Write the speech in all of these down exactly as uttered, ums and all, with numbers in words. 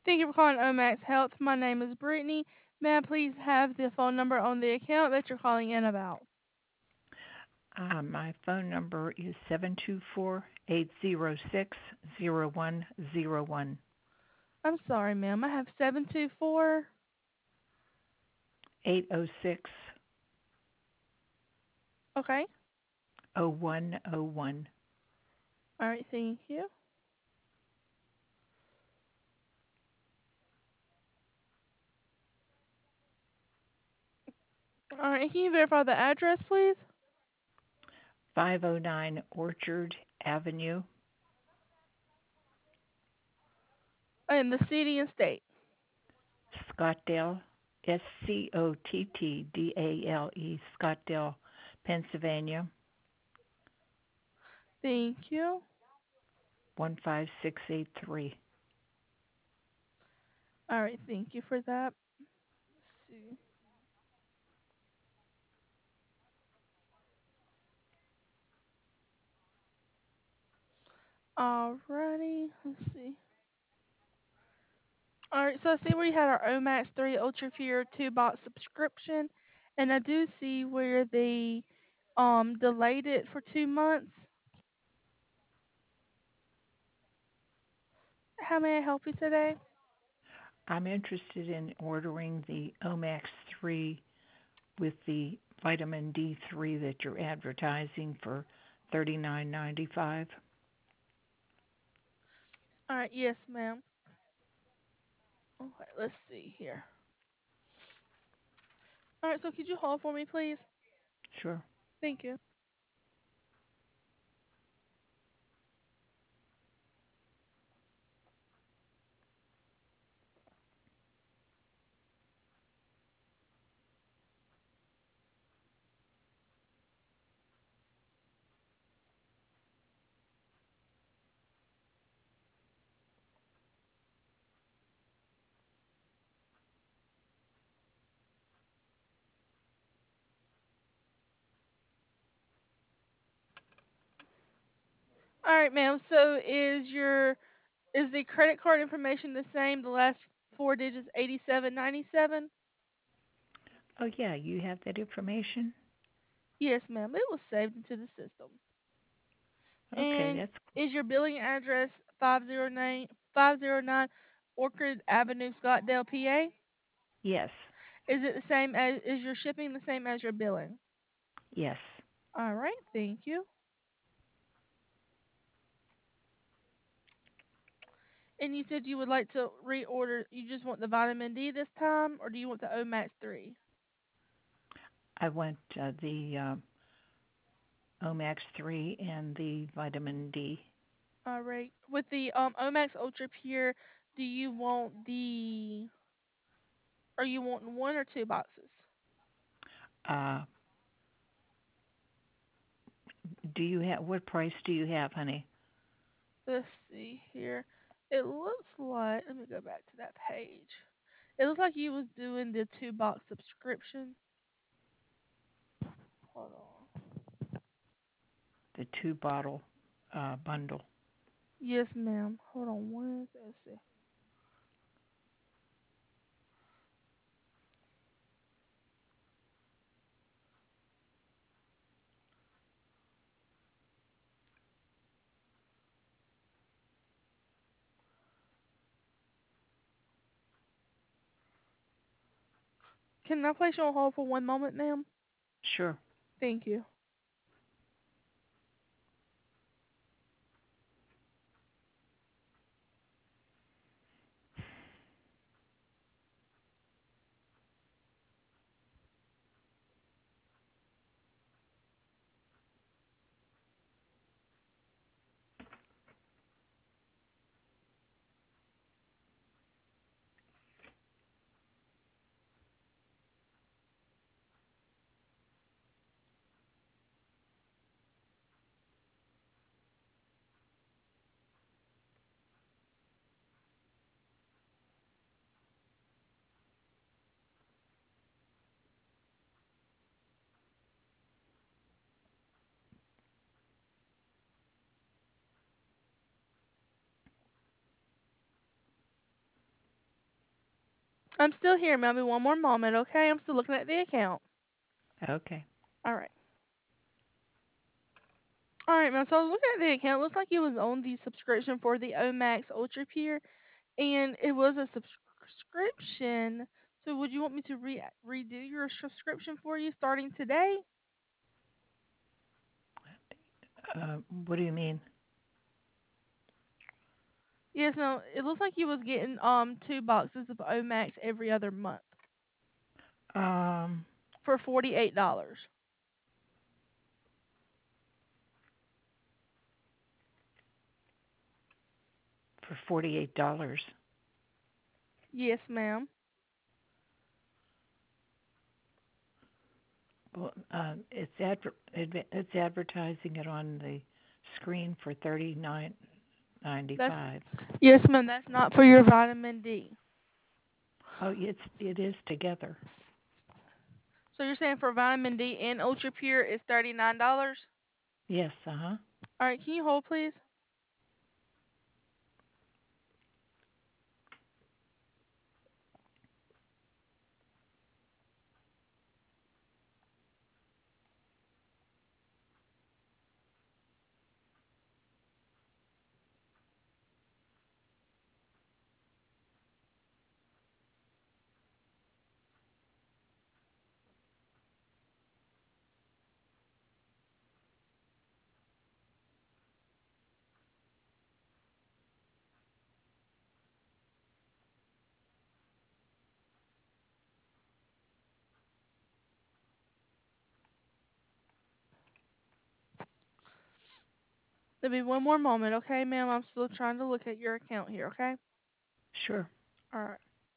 Thank you for calling Omax Health. My name is Brittany. May I please have the phone number on the account that you're calling in about? Uh, my phone number is seven two four, eight zero six, zero one zero one. I'm sorry, ma'am. I have seven two four. eight zero six, Okay. zero one zero one. All right. Thank you. All right. Can you verify the address, please? five oh nine Orchard Avenue, And the city and state. Scottdale, S C O T T D A L E, Scottdale, Pennsylvania, Thank you. one five six eight three. All right. Thank you for that. Let's see. Alrighty. Let's see. All right. So I see where you had our Omax three Ultra Pure two box subscription, and I do see where they um delayed it for two months. How may I help you today? I'm interested in ordering the Omax three with the vitamin D three that you're advertising for thirty-nine ninety-five. All right. Yes, ma'am. Okay. Let's see here. All right. So could you hold for me, please? Sure. Thank you. All right, ma'am. So is your is the credit card information the same? The last four digits eighty-seven ninety-seven? Oh, yeah, you have that information? Yes, ma'am. It was saved into the system. Okay, And that's is your billing address five oh nine five oh nine Orchard Avenue, Scottsdale, P A? yes, Is it the same as is your shipping the same as your billing? yes. All right, thank you. And you said you would like to reorder. You just want the vitamin D this time, or do you want the Omax three? I want uh, the uh, Omax three and the vitamin D. All right. With the um Omax Ultra Pure, do you want the are you wanting one or two boxes? Uh, do you have what price do you have, honey? Let's see here. It looks like let me go back to that page. It looks like you was doing the two box subscription. Hold on. The two bottle uh, bundle. Yes, ma'am. Hold on one. Let's see. Can I place you on hold for one moment, ma'am? Sure. Thank you. I'm still here, maybe one more moment, okay? I'm still looking at the account. Okay. All right. All right, ma'am. So I was looking at the account. It looks like you was on the subscription for the Omax Ultra Pure, and it was a subscription. So would you want me to re- redo your subscription for you starting today? Uh, what do you mean? Yes, no. It looks like you was getting um two boxes of Omax every other month Um, for forty eight dollars. for forty-eight dollars. Yes, ma'am. Well, um, it's adver- adv- it's advertising it on the screen for thirty-nine That's ninety-five. yes, ma'am. That's not for your vitamin D. Oh, it's it is together. So you're saying for vitamin D and Ultra Pure is thirty nine dollars? Yes, uh-huh. All right. Can you hold, please? There'll be one more moment, okay, ma'am? I'm still trying to look at your account here, okay? Sure. All right.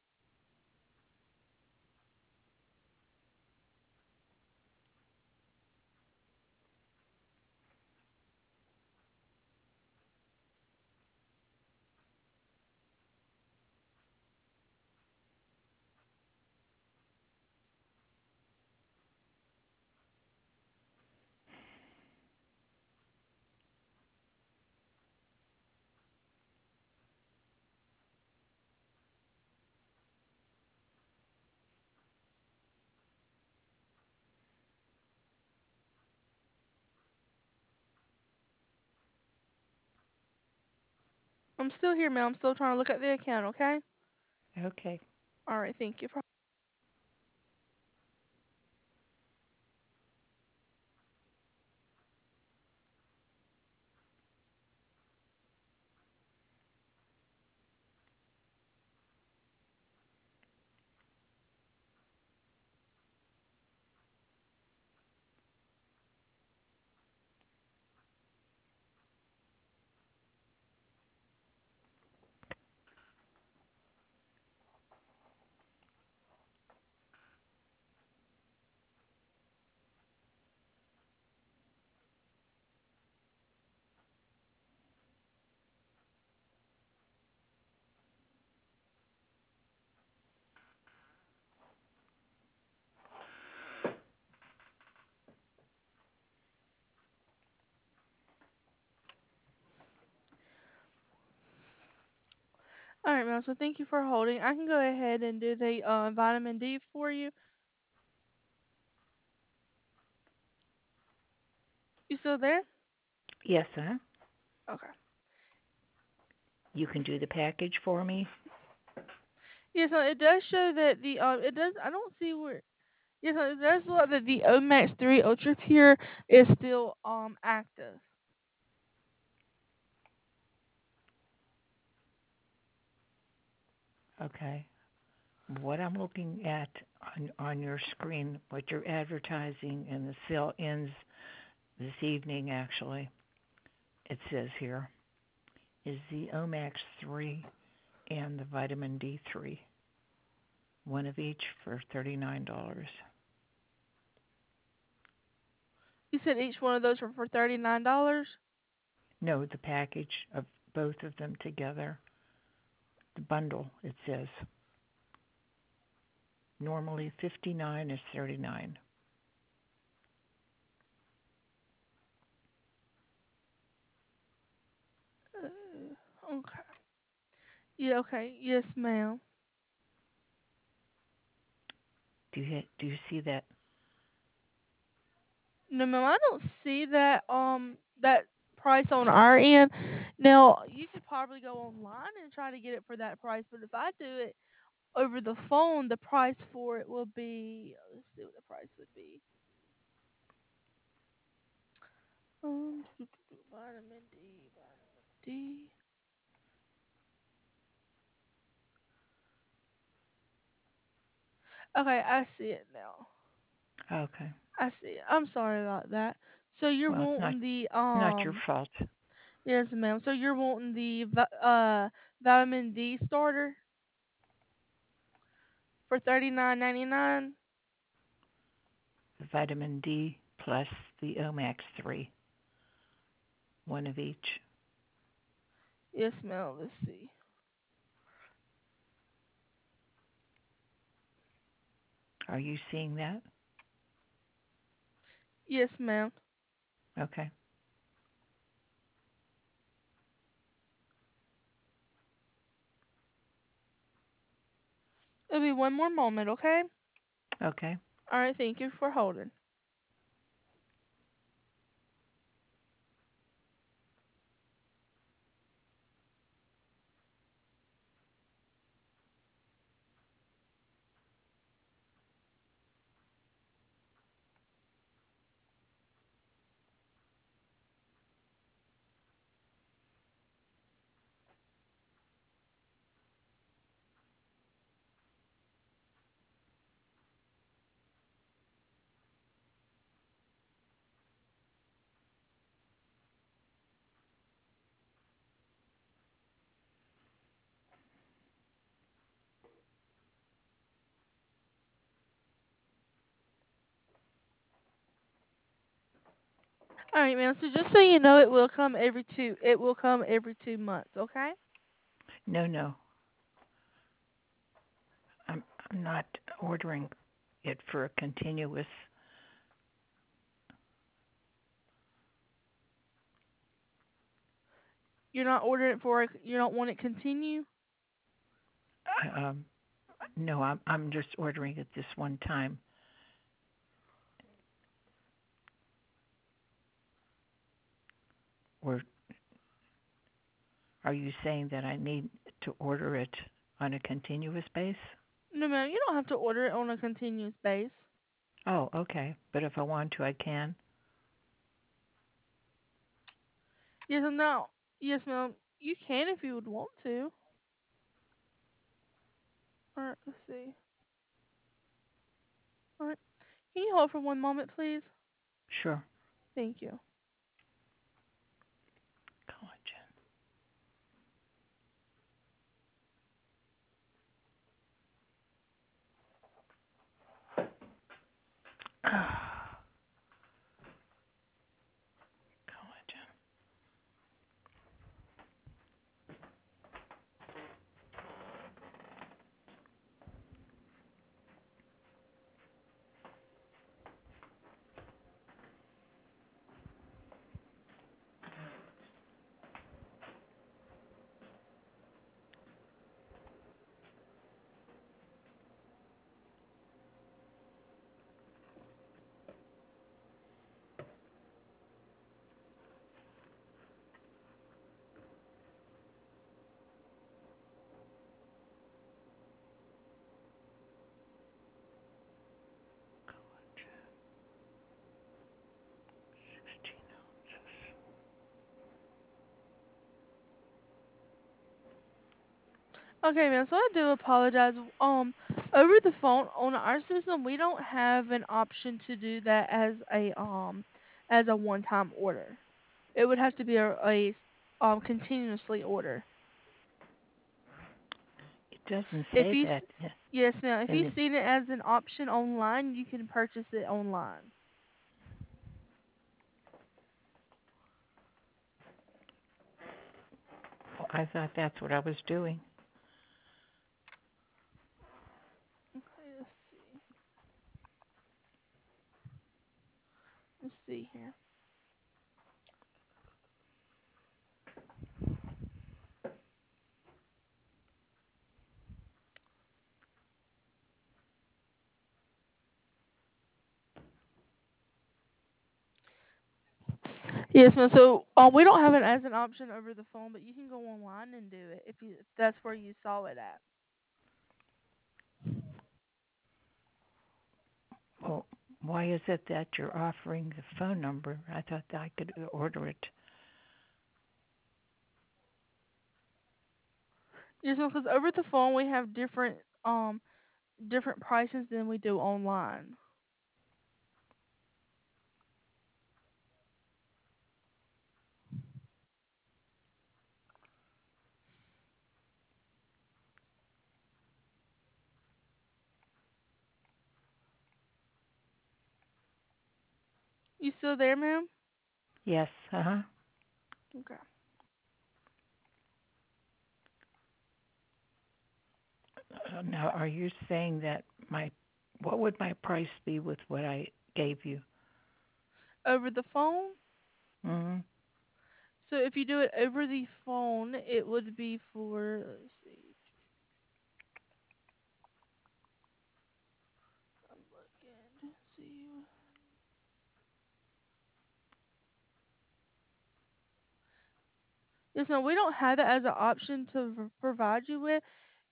I'm still here, ma'am. I'm still trying to look at the account, okay? Okay. All right. Thank you for. All right, ma'am. So thank you for holding. I can go ahead and do the uh, vitamin D for you. You still there? Yes, huh? Okay. You can do the package for me? Yeah, so it does show that the um, it does. I don't see where. Yeah, so it does look that the Omax three Ultra Pure is still um active. Okay. What I'm looking at on on your screen, what you're advertising, and the sale ends this evening actually. It says here is the Omax three and the vitamin D three, one of each for thirty-nine dollars. You said each one of those were for thirty nine dollars. No, the package of both of them together, the bundle, it says. Normally fifty-nine is thirty-nine. Uh, okay. Yeah. Okay. Yes, ma'am. Do you do you see that? No, ma'am, I don't see that um that price on our end. Now, you could probably go online and try to get it for that price, but if I do it over the phone, the price for it will be. Let's see what the price would be. Um, vitamin D, vitamin D. Okay, I see it now. Okay. I see it. I'm sorry about that. So you're Well, it's not wanting the not your um fault. yes, ma'am. So you're wanting the vi- uh vitamin D starter for thirty nine ninety nine. The vitamin D plus the Omax three, one of each. Yes, ma'am. Let's see. Are you seeing that? Yes, ma'am. Okay. It'll be one more moment, okay? Okay. All right. Thank you for holding. All right, ma'am. So just so you know, it will come every two. It will come every two months, okay? No, no. I'm I'm not ordering it for a continuous. You're not ordering it for. You don't want it continue. Um, no, I'm I'm just ordering it this one time. Or are you saying that I need to order it on a continuous base? No, ma'am. You don't have to order it on a continuous base. Oh, okay. But if I want to, I can. Yes, and now. Yes, ma'am. You can if you would want to. All right. Let's see. All right. Can you hold for one moment, please? Sure. Thank you. Collagen. Collagen. sixteen ounces. Okay, man. So I do apologize. Um, over the phone on our system, we don't have an option to do that as a um as a one-time order. It would have to be a, a s- um continuously order. It doesn't If say you s- that yes, ma'am. If in you've the. seen it as an option online, you can purchase it online. I thought that's what I was doing. Okay, let's see. Let's see here. Yes, ma'am. So, um, we don't have it as an option over the phone, but you can go online and do it if you if that's where you saw it at. Well, why is it that you're offering the phone number? I thought that I could order it. Yes, ma'am. Because over the phone we have different um different prices than we do online. You still there, ma'am? Yes, uh huh. Okay. Uh, now, are you saying that my what would my price be with what I gave you? Over the phone. Mm-hmm. So if you do it over the phone, it would be for let's see. I'm looking. See. Yes, no, we don't have it as an option to v- provide you with.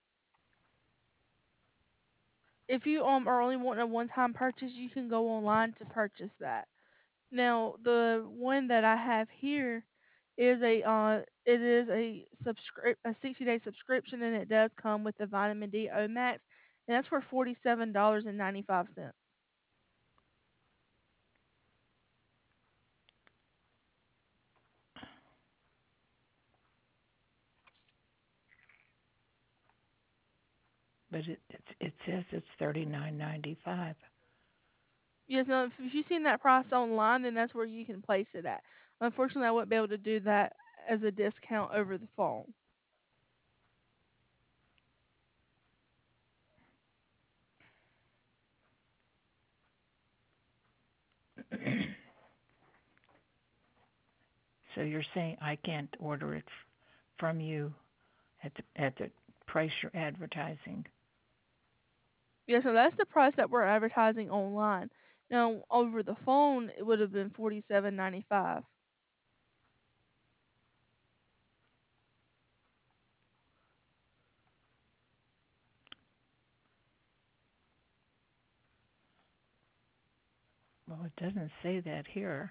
If you um are only wanting a one-time purchase, you can go online to purchase that. Now, the one that I have here is a uh it is a subscrip a sixty-day subscription, and it does come with the vitamin D O Max, and that's for forty-seven dollars and ninety-five cents. But it it, it says it's thirty nine ninety five. Yes, no, if if you've seen that price online, then that's where you can place it at. Unfortunately, I wouldn't be able to do that as a discount over the phone. So you're saying I can't order it f- from you at the at the price you're advertising? Yeah, so that's the price that we're advertising online. Now, over the phone, it would have been forty-seven ninety-five. Well, it doesn't say that here.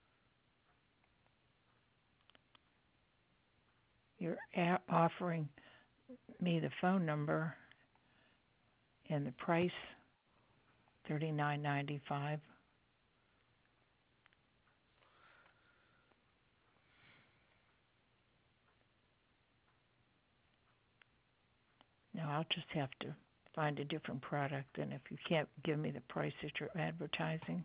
You're a- offering me the phone number and the price thirty nine ninety five. Now I'll just have to find a different product. And if you can't give me the price that you're advertising,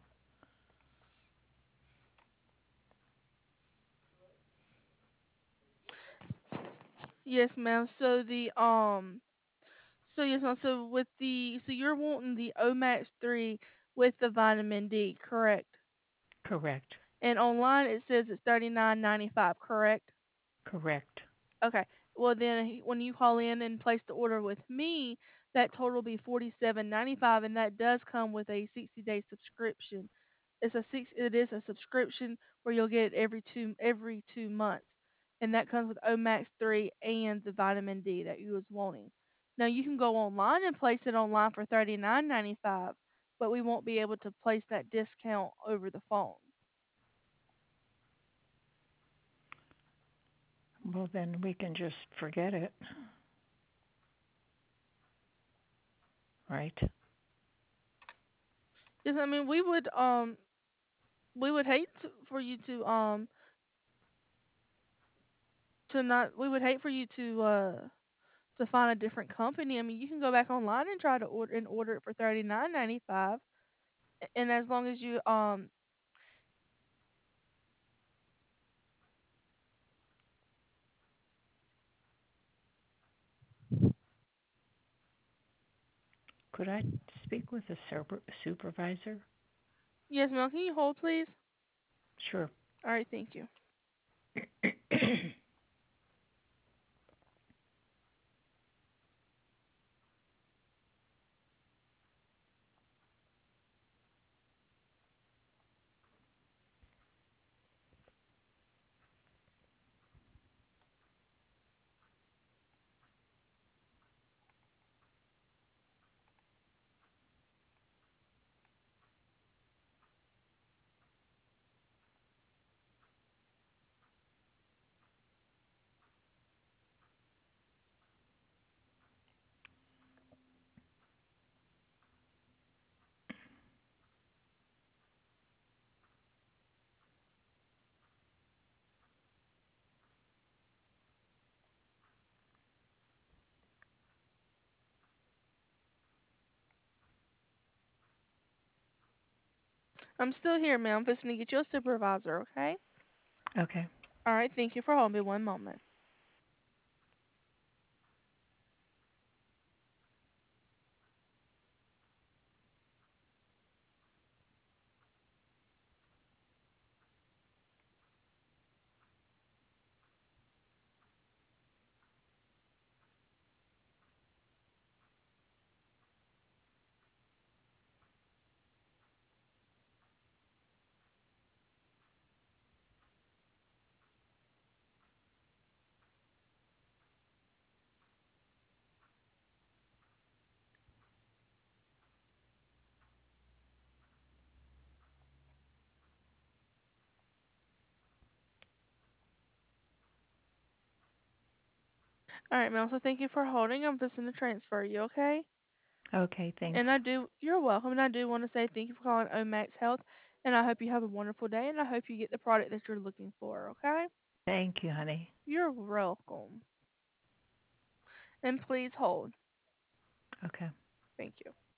Yes, ma'am. So the um, so yes, ma'am. So with the so you're wanting the O Max three with the vitamin D, correct? correct, And online it says it's thirty-nine ninety-five, correct? correct. Okay. Well, then he- when you call in and place the order with me, that total will be forty-seven ninety-five, and that does come with a sixty-day subscription. It's a six. It is a subscription where you'll get it every two every two months, and that comes with O Max three and the vitamin D that you was wanting. Now you can go online and place it online for thirty-nine ninety-five, but we won't be able to place that discount over the phone. Well, then we can just forget it, right? Yes, I mean we would um we would hate to, for you to um to not we would hate for you to uh to find a different company. I mean, you can go back online and try to order and order it for thirty nine ninety five, and as long as you um Could I speak with a super, supervisor? yes, ma'am. Can you hold, please? Sure. All right, thank you. I'm still here, ma'am. I'm fixing to get you a supervisor, okay? Okay. All right, thank you for holding me one moment. All right, ma'am. So thank you for holding. I'm fixing to transfer you, okay? Okay, thanks. And I do, you're welcome. And I do want to say thank you for calling Omax Health. And I hope you have a wonderful day. And I hope you get the product that you're looking for, okay? Thank you, honey. You're welcome. And please hold. Okay. Thank you.